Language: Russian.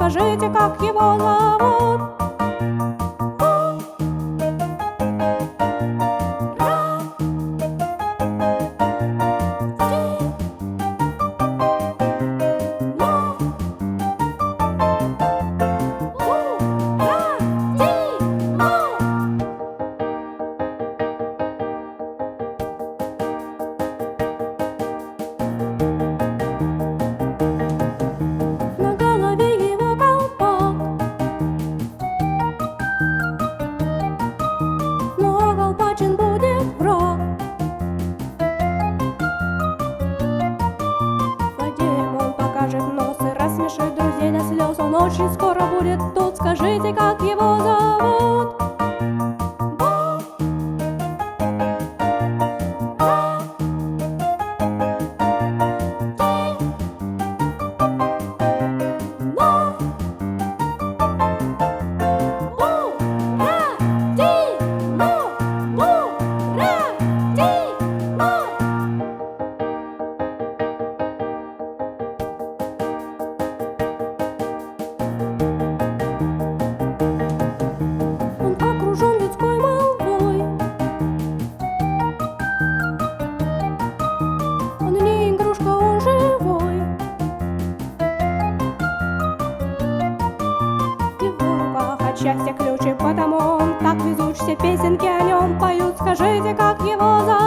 скажите, как его зовут? На голове его колпак, но колпачен будет враг. В воде он покажет нос и рассмешит друзей до слез. Он очень скоро будет тут, скажите, как его зовут? Он окружен людской молвой, он не игрушка, он живой. И в руках от счастья ключи, потому он так везуч, все песенки о нем поют. Скажите, как его зовут?